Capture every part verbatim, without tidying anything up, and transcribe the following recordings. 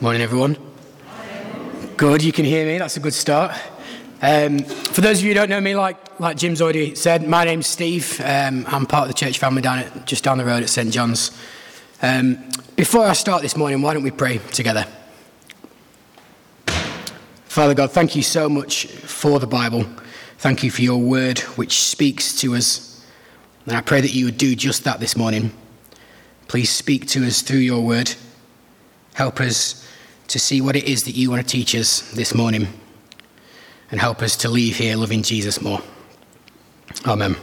Morning, everyone. Good, you can hear me. That's a good start. Um, for those of you who don't know me, like like Jim's already said, my name's Steve. Um, I'm part of the church family down at, just down the road at Saint John's. Um, before I start this morning, why don't we pray together? Father God, thank you so much for the Bible. Thank you for your word, which speaks to us. And I pray that you would do just that this morning. Please speak to us through your word. Help us to see what it is that you want to teach us this morning. And help us to leave here loving Jesus more. Amen.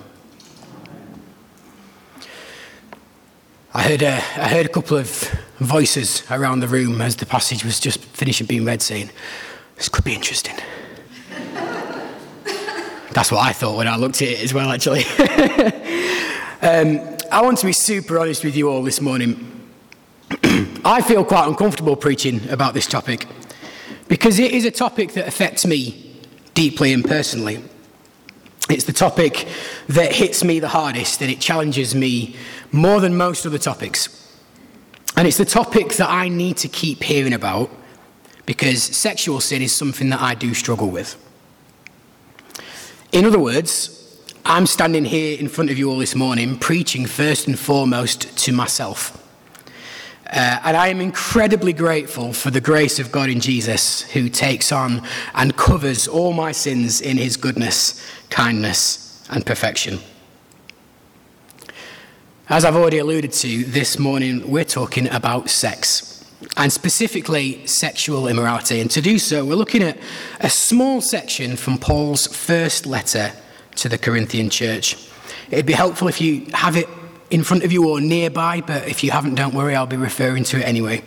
I heard, uh, I heard a couple of voices around the room as the passage was just finishing being read saying, this could be interesting. That's what I thought when I looked at it as well, actually. um, I want to be super honest with you all this morning. I feel quite uncomfortable preaching about this topic because it is a topic that affects me deeply and personally. It's the topic that hits me the hardest and it challenges me more than most other topics. And it's the topic that I need to keep hearing about because sexual sin is something that I do struggle with. In other words, I'm standing here in front of you all this morning preaching first and foremost to myself. Uh, and I am incredibly grateful for the grace of God in Jesus, who takes on and covers all my sins in his goodness, kindness, and perfection. As I've already alluded to this morning, we're talking about sex, and specifically sexual immorality. And to do so, we're looking at a small section from Paul's first letter to the Corinthian church. It'd be helpful if you have it in front of you or nearby, but if you haven't, don't worry, I'll be referring to it anyway.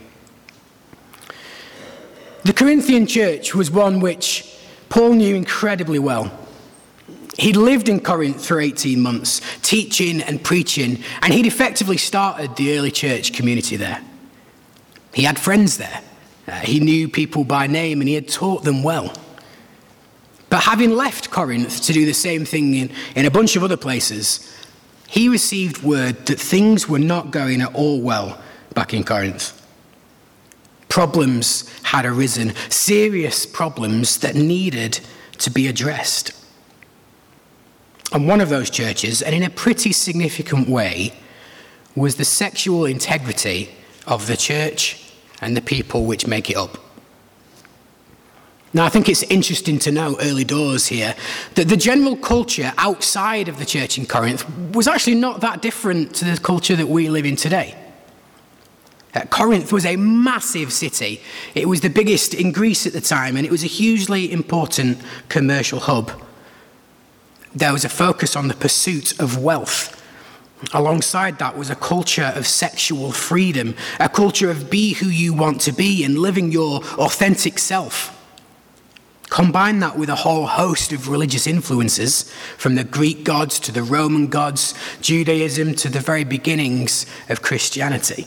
The Corinthian church was one which Paul knew incredibly well. He'd lived in Corinth for eighteen months, teaching and preaching, and he'd effectively started the early church community there. He had friends there. Uh, he knew people by name, and he had taught them well. But having left Corinth to do the same thing in, in a bunch of other places, he received word that things were not going at all well back in Corinth. Problems had arisen, serious problems that needed to be addressed. And one of those churches, and in a pretty significant way, was the sexual integrity of the church and the people which make it up. Now, I think it's interesting to know early doors here that the general culture outside of the church in Corinth was actually not that different to the culture that we live in today. Uh, Corinth was a massive city. It was the biggest in Greece at the time, and it was a hugely important commercial hub. There was a focus on the pursuit of wealth. Alongside that was a culture of sexual freedom, a culture of be who you want to be and living your authentic self. Combine that with a whole host of religious influences, from the Greek gods to the Roman gods, Judaism to the very beginnings of Christianity.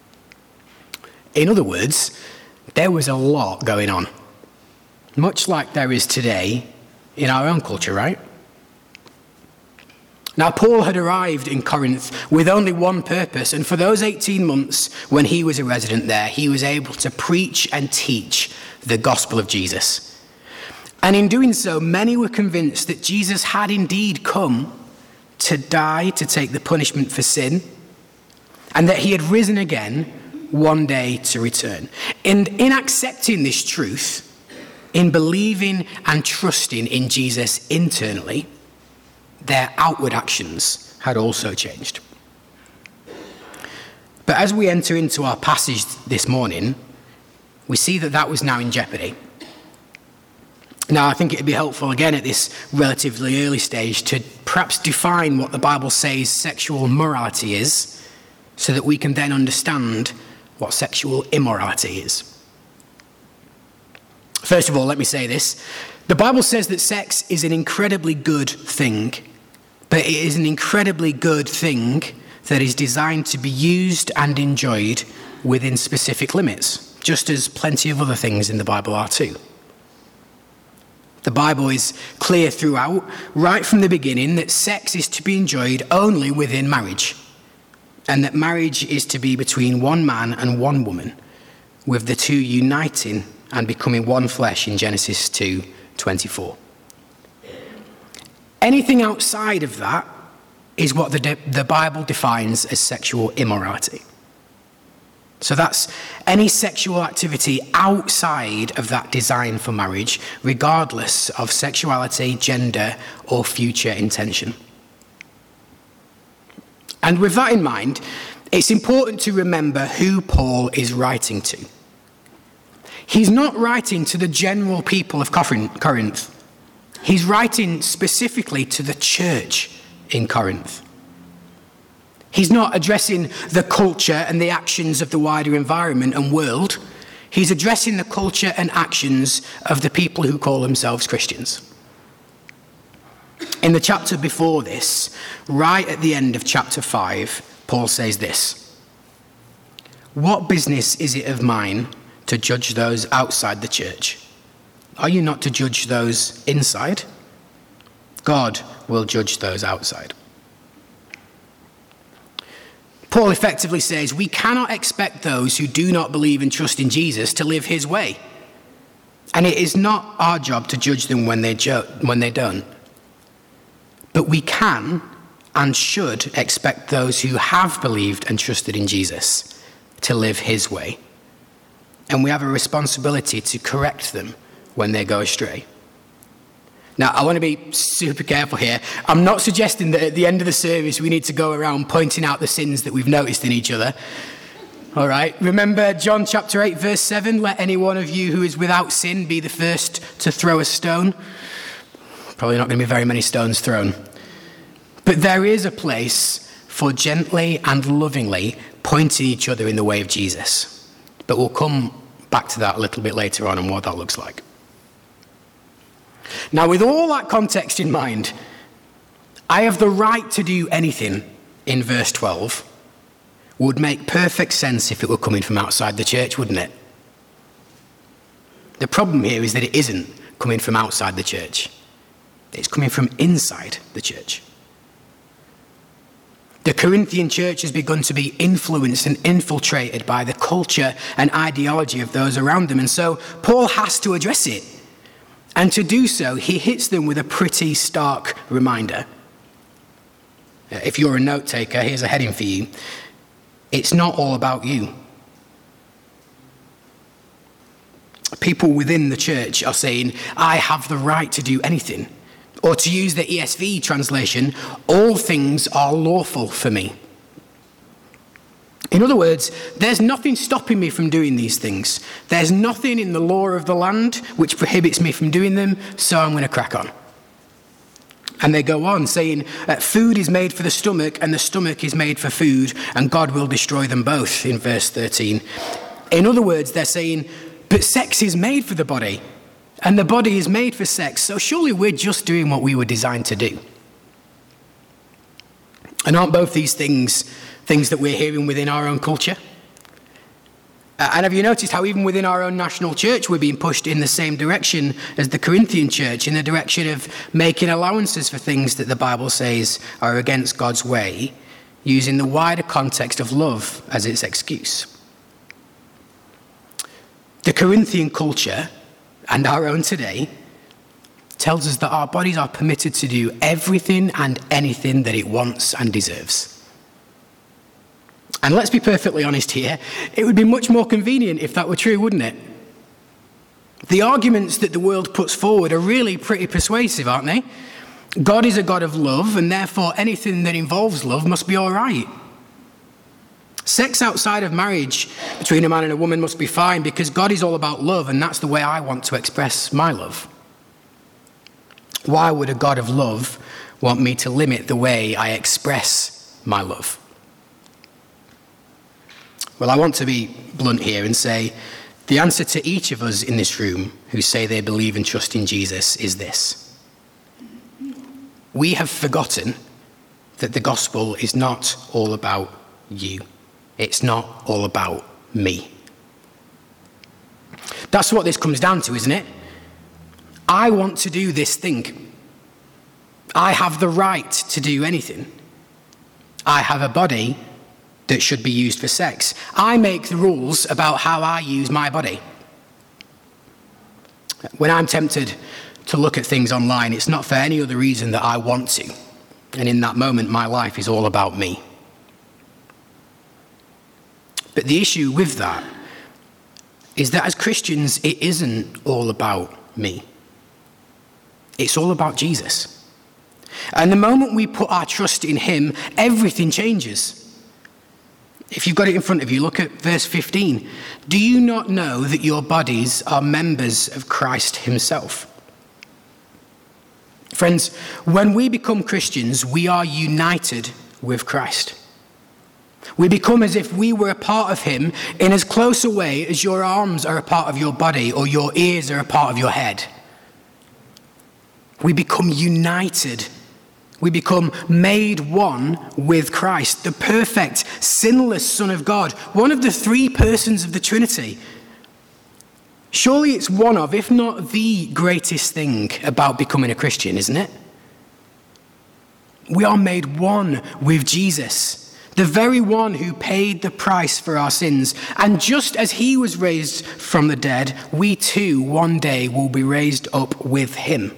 In other words, there was a lot going on, much like there is today in our own culture, right? Now, Paul had arrived in Corinth with only one purpose, and for those eighteen months when he was a resident there, he was able to preach and teach the gospel of Jesus. And in doing so, many were convinced that Jesus had indeed come to die to take the punishment for sin, and that he had risen again one day to return. And in accepting this truth, in believing and trusting in Jesus internally, their outward actions had also changed. But as we enter into our passage this morning, we see that that was now in jeopardy. Now, I think it would be helpful, again, at this relatively early stage, to perhaps define what the Bible says sexual morality is, so that we can then understand what sexual immorality is. First of all, let me say this. The Bible says that sex is an incredibly good thing, but it is an incredibly good thing that is designed to be used and enjoyed within specific limits, just as plenty of other things in the Bible are too. The Bible is clear throughout, right from the beginning, that sex is to be enjoyed only within marriage, and that marriage is to be between one man and one woman, with the two uniting and becoming one flesh in Genesis two twenty-four. Anything outside of that is what the, de- the Bible defines as sexual immorality. So that's any sexual activity outside of that design for marriage, regardless of sexuality, gender, or future intention. And with that in mind, it's important to remember who Paul is writing to. He's not writing to the general people of Corinth. He's writing specifically to the church in Corinth. He's not addressing the culture and the actions of the wider environment and world. He's addressing the culture and actions of the people who call themselves Christians. In the chapter before this, right at the end of chapter five, Paul says this: "What business is it of mine to judge those outside the church? Are you not to judge those inside? God will judge those outside." Paul effectively says we cannot expect those who do not believe and trust in Jesus to live his way. And it is not our job to judge them when they, jo- when they don't. But we can and should expect those who have believed and trusted in Jesus to live his way. And we have a responsibility to correct them when they go astray. Now, I want to be super careful here. I'm not suggesting that at the end of the service we need to go around pointing out the sins that we've noticed in each other. All right? Remember John chapter eight, verse seven, "Let any one of you who is without sin be the first to throw a stone." Probably not going to be very many stones thrown. But there is a place for gently and lovingly pointing each other in the way of Jesus. But we'll come back to that a little bit later on and what that looks like. Now, with all that context in mind, "I have the right to do anything" in verse twelve would make perfect sense if it were coming from outside the church, wouldn't it? The problem here is that it isn't coming from outside the church. It's coming from inside the church. The Corinthian church has begun to be influenced and infiltrated by the culture and ideology of those around them, and so Paul has to address it. And to do so, he hits them with a pretty stark reminder. If you're a note taker, here's a heading for you. It's not all about you. People within the church are saying, "I have the right to do anything." Or to use the E S V translation, "all things are lawful for me." In other words, there's nothing stopping me from doing these things. There's nothing in the law of the land which prohibits me from doing them, so I'm going to crack on. And they go on saying, food is made for the stomach and the stomach is made for food, and God will destroy them both, in verse thirteen. In other words, they're saying, but sex is made for the body, and the body is made for sex, so surely we're just doing what we were designed to do. And aren't both these things things that we're hearing within our own culture? Uh, and have you noticed how even within our own national church we're being pushed in the same direction as the Corinthian church, in the direction of making allowances for things that the Bible says are against God's way, using the wider context of love as its excuse? The Corinthian culture, and our own today, tells us that our bodies are permitted to do everything and anything that it wants and deserves. And let's be perfectly honest here, it would be much more convenient if that were true, wouldn't it? The arguments that the world puts forward are really pretty persuasive, aren't they? God is a God of love, and therefore anything that involves love must be all right. Sex outside of marriage between a man and a woman must be fine because God is all about love, and that's the way I want to express my love. Why would a God of love want me to limit the way I express my love? Well, I want to be blunt here and say the answer to each of us in this room who say they believe and trust in Jesus is this. We have forgotten that the gospel is not all about you. It's not all about me. That's what this comes down to, isn't it? I want to do this thing. I have the right to do anything. I have a body, that should be used for sex. I make the rules about how I use my body. When I'm tempted to look at things online, it's not for any other reason that I want to. And in that moment, my life is all about me. But the issue with that is that as Christians, it isn't all about me. It's all about Jesus. And the moment we put our trust in him, everything changes. If you've got it in front of you, look at verse fifteen. Do you not know that your bodies are members of Christ himself? Friends, when we become Christians, we are united with Christ. We become as if we were a part of him in as close a way as your arms are a part of your body or your ears are a part of your head. We become united. We become made one with Christ, the perfect, sinless Son of God, one of the three persons of the Trinity. Surely it's one of, if not the greatest thing about becoming a Christian, isn't it? We are made one with Jesus, the very one who paid the price for our sins. And just as he was raised from the dead, we too one day will be raised up with him.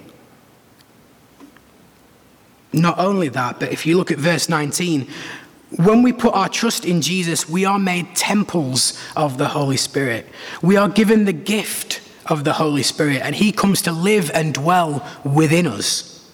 Not only that, but if you look at verse nineteen, when we put our trust in Jesus, we are made temples of the Holy Spirit. We are given the gift of the Holy Spirit, and he comes to live and dwell within us.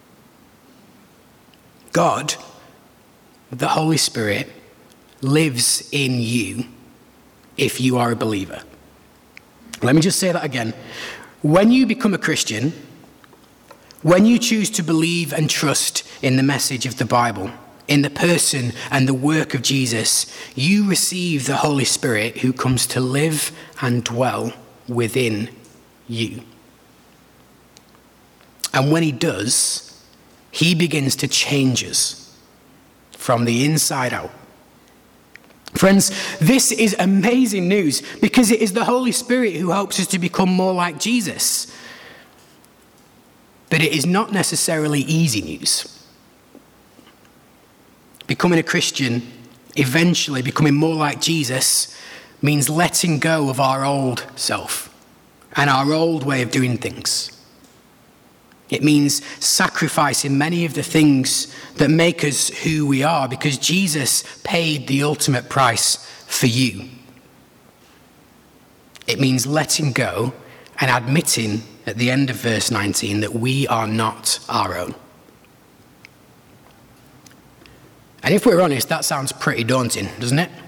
God, the Holy Spirit, lives in you if you are a believer. Let me just say that again. When you become a Christian, when you choose to believe and trust in the message of the Bible, in the person and the work of Jesus, you receive the Holy Spirit who comes to live and dwell within you. And when he does, he begins to change us from the inside out. Friends, this is amazing news because it is the Holy Spirit who helps us to become more like Jesus. But it is not necessarily easy news. Becoming a Christian, eventually becoming more like Jesus, means letting go of our old self and our old way of doing things. It means sacrificing many of the things that make us who we are because Jesus paid the ultimate price for you. It means letting go and admitting at the end of verse nineteen that we are not our own. And if we're honest, that sounds pretty daunting, doesn't it?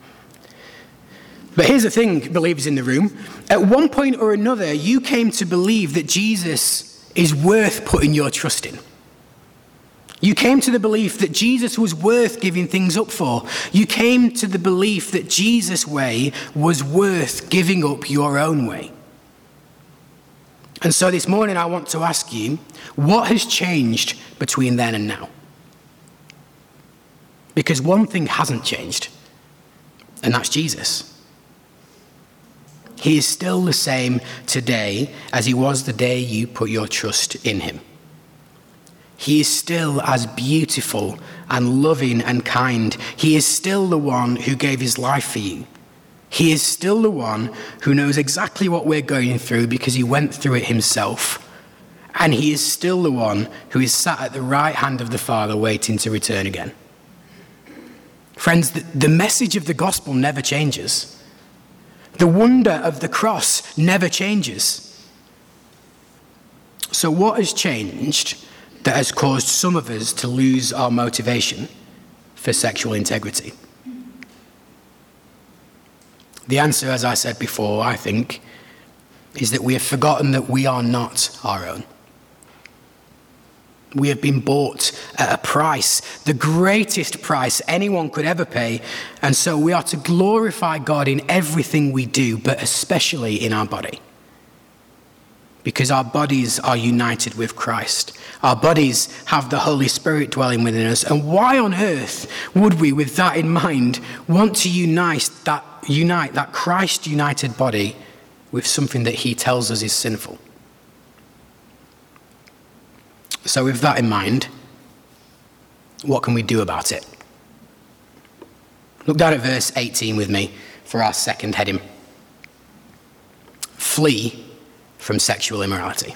But here's the thing, believers in the room. At one point or another, you came to believe that Jesus is worth putting your trust in. You came to the belief that Jesus was worth giving things up for. You came to the belief that Jesus' way was worth giving up your own way. And so this morning I want to ask you, what has changed between then and now? Because one thing hasn't changed, and that's Jesus. He is still the same today as he was the day you put your trust in him. He is still as beautiful and loving and kind. He is still the one who gave his life for you. He is still the one who knows exactly what we're going through because he went through it himself. And he is still the one who is sat at the right hand of the Father waiting to return again. Friends, the, the message of the gospel never changes. The wonder of the cross never changes. So what has changed that has caused some of us to lose our motivation for sexual integrity? The answer, as I said before, I think, is that we have forgotten that we are not our own. We have been bought at a price, the greatest price anyone could ever pay, and so we are to glorify God in everything we do, but especially in our body. Because our bodies are united with Christ. Our bodies have the Holy Spirit dwelling within us. And why on earth would we, with that in mind, want to unite that, unite that Christ-united body with something that he tells us is sinful? So with that in mind, what can we do about it? Look down at verse eighteen with me for our second heading. Flee from sexual immorality.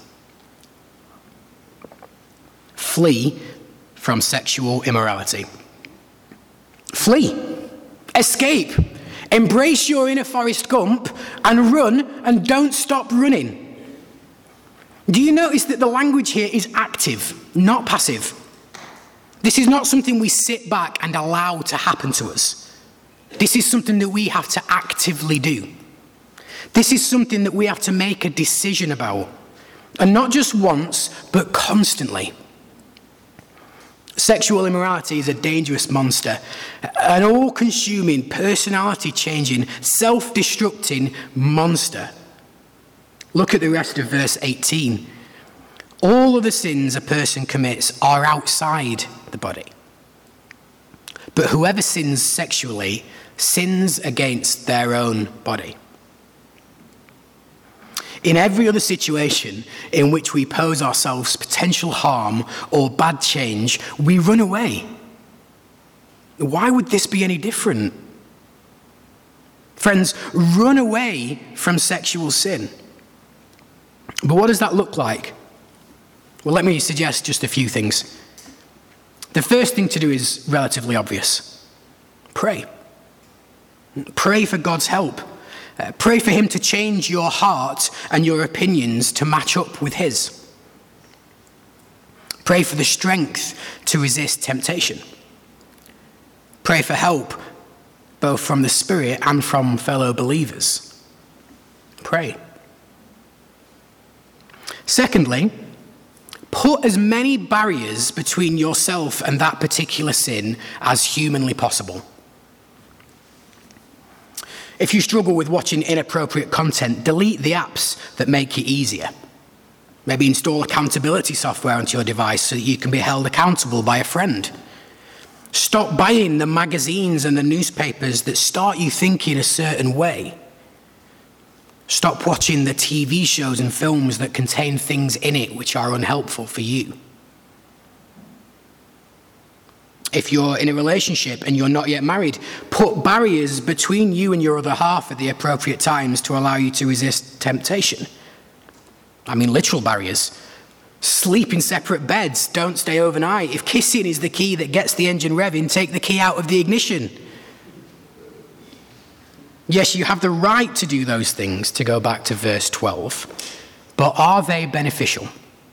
Flee from sexual immorality. Flee. Escape. Embrace your inner Forrest Gump and run, and don't stop running. Do you notice that the language here is active, not passive? This is not something we sit back and allow to happen to us. This is something that we have to actively do. This is something that we have to make a decision about. And not just once, but constantly. Sexual immorality is a dangerous monster, an all-consuming, personality-changing, self-destructing monster. Look at the rest of verse eighteen. All of the sins a person commits are outside the body. But whoever sins sexually sins against their own body. In every other situation in which we pose ourselves potential harm or bad change, we run away. Why would this be any different? Friends, run away from sexual sin. But what does that look like? Well, let me suggest just a few things. The first thing to do is relatively obvious. Pray. Pray for God's help. Uh, pray for him to change your heart and your opinions to match up with his. Pray for the strength to resist temptation. Pray for help, both from the Spirit and from fellow believers. Pray. Secondly, put as many barriers between yourself and that particular sin as humanly possible. If you struggle with watching inappropriate content, delete the apps that make it easier. Maybe install accountability software onto your device so that you can be held accountable by a friend. Stop buying the magazines and the newspapers that start you thinking a certain way. Stop watching the T V shows and films that contain things in it which are unhelpful for you. If you're in a relationship and you're not yet married, put barriers between you and your other half at the appropriate times to allow you to resist temptation. I mean, literal barriers. Sleep in separate beds. Don't stay overnight. If kissing is the key that gets the engine revving, take the key out of the ignition. Yes, you have the right to do those things, to go back to verse twelve, but are they beneficial?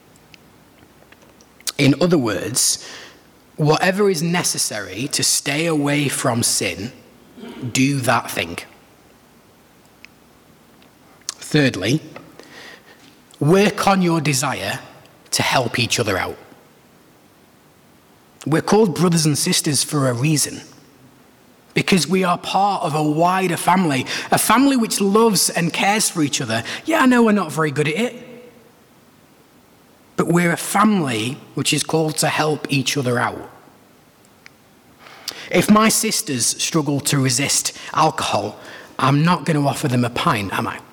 In other words, whatever is necessary to stay away from sin, do that thing. Thirdly, work on your desire to help each other out. We're called brothers and sisters for a reason, because we are part of a wider family, a family which loves and cares for each other. Yeah, I know we're not very good at it, but we're a family which is called to help each other out. If my sisters struggle to resist alcohol, I'm not going to offer them a pint, am I?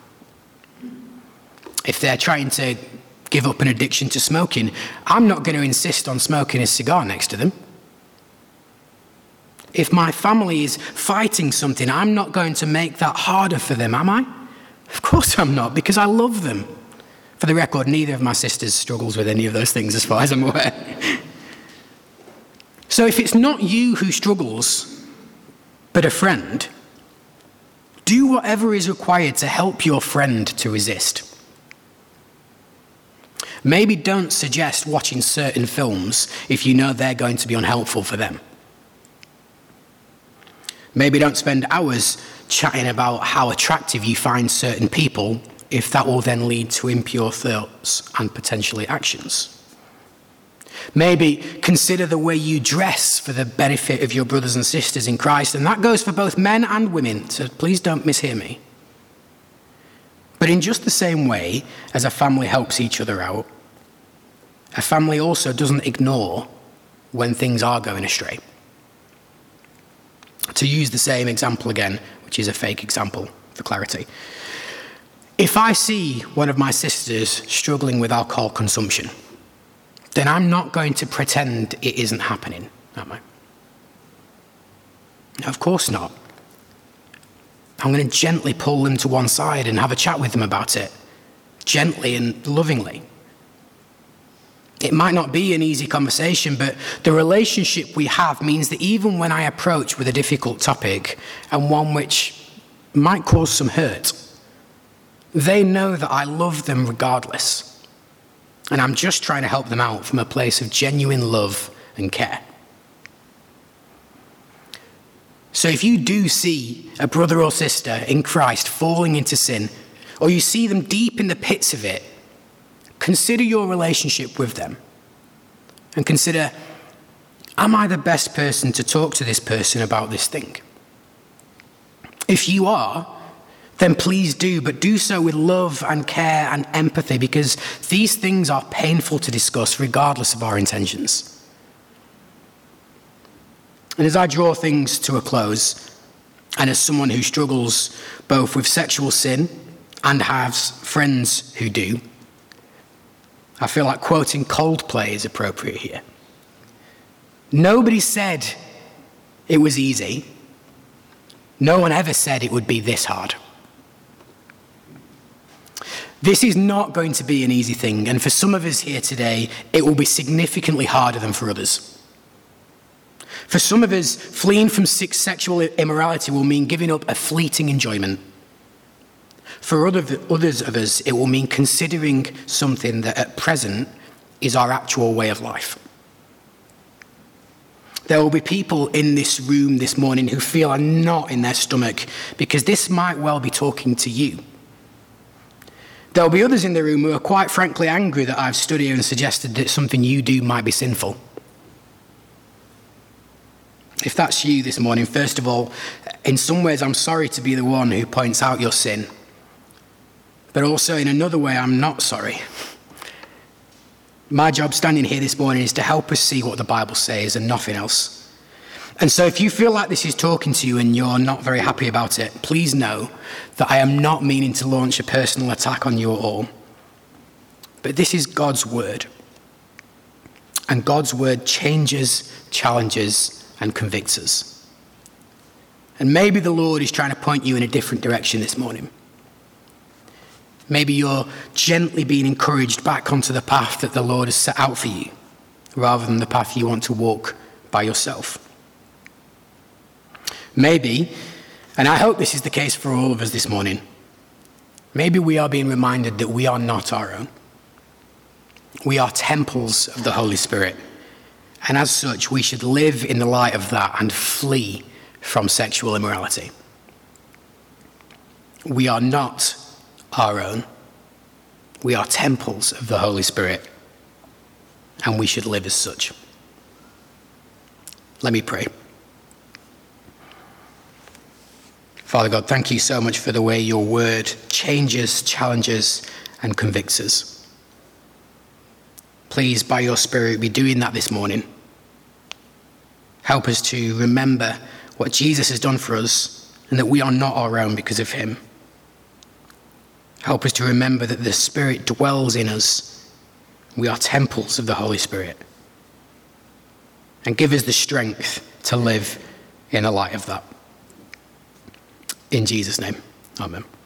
If they're trying to give up an addiction to smoking, I'm not going to insist on smoking a cigar next to them. If my family is fighting something, I'm not going to make that harder for them, am I? Of course I'm not, because I love them. For the record, neither of my sisters struggles with any of those things as far as I'm aware. So if it's not you who struggles, but a friend, do whatever is required to help your friend to resist. Maybe don't suggest watching certain films if you know they're going to be unhelpful for them. Maybe don't spend hours chatting about how attractive you find certain people if that will then lead to impure thoughts and potentially actions. Maybe consider the way you dress for the benefit of your brothers and sisters in Christ, and that goes for both men and women, so please don't mishear me. But in just the same way as a family helps each other out, a family also doesn't ignore when things are going astray. To use the same example again, which is a fake example for clarity. If I see one of my sisters struggling with alcohol consumption, then I'm not going to pretend it isn't happening, am I? No, of course not. I'm going to gently pull them to one side and have a chat with them about it, gently and lovingly. It might not be an easy conversation, but the relationship we have means that even when I approach with a difficult topic and one which might cause some hurt, they know that I love them regardless. And I'm just trying to help them out from a place of genuine love and care. So if you do see a brother or sister in Christ falling into sin, or you see them deep in the pits of it, consider your relationship with them. And consider, am I the best person to talk to this person about this thing? If you are, then please do, but do so with love and care and empathy, because these things are painful to discuss regardless of our intentions. And as I draw things to a close, and as someone who struggles both with sexual sin and has friends who do, I feel like quoting Coldplay is appropriate here. Nobody said it was easy. No one ever said it would be this hard. This is not going to be an easy thing, and for some of us here today, it will be significantly harder than for others. For some of us, fleeing from sexual immorality will mean giving up a fleeting enjoyment. For other, others of us, it will mean considering something that at present is our actual way of life. There will be people in this room this morning who feel a knot in their stomach because this might well be talking to you. There will be others in the room who are quite frankly angry that I've stood here and suggested that something you do might be sinful. If that's you this morning, first of all, in some ways I'm sorry to be the one who points out your sin. But also in another way, I'm not sorry. My job standing here this morning is to help us see what the Bible says and nothing else. And so if you feel like this is talking to you and you're not very happy about it, please know that I am not meaning to launch a personal attack on you at all. But this is God's word. And God's word changes, challenges, and convicts us. And maybe the Lord is trying to point you in a different direction this morning. Maybe you're gently being encouraged back onto the path that the Lord has set out for you, rather than the path you want to walk by yourself. Maybe, and I hope this is the case for all of us this morning, maybe we are being reminded that we are not our own. We are temples of the Holy Spirit. And as such, we should live in the light of that and flee from sexual immorality. We are not our own. We are temples of the Holy Spirit, and we should live as such. Let me pray. Father God, thank you so much for the way your word changes, challenges, and convicts us. Please, by your Spirit, be doing that this morning. Help us to remember what Jesus has done for us and that we are not our own because of him. Help us to remember that the Spirit dwells in us. We are temples of the Holy Spirit. And give us the strength to live in the light of that. In Jesus' name, amen.